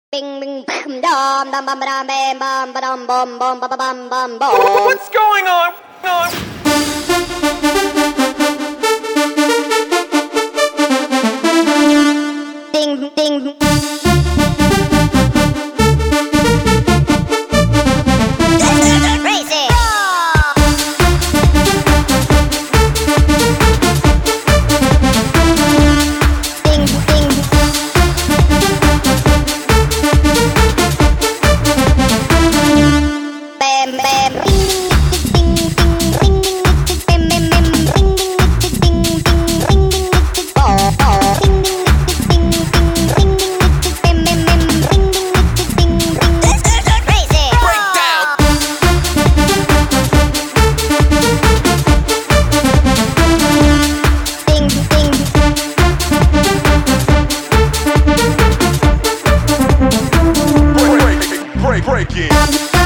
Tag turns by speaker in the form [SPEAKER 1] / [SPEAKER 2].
[SPEAKER 1] Bing bing bam dum dum bam bam bam bam bam bam bam bam bam bam bam.
[SPEAKER 2] What's going on?
[SPEAKER 1] Ding ding. Crazy. Ding ding. Bam bam. Ding ding ding ding ding ding. Bam bam bam. Ding ding ding ding ding ding. Oh oh. Ding ding ding ding ding ding. Bam bam bam. Ding ding ding ding ding. Crazy.
[SPEAKER 2] Breakdown.
[SPEAKER 1] Ding ding.
[SPEAKER 2] Break it.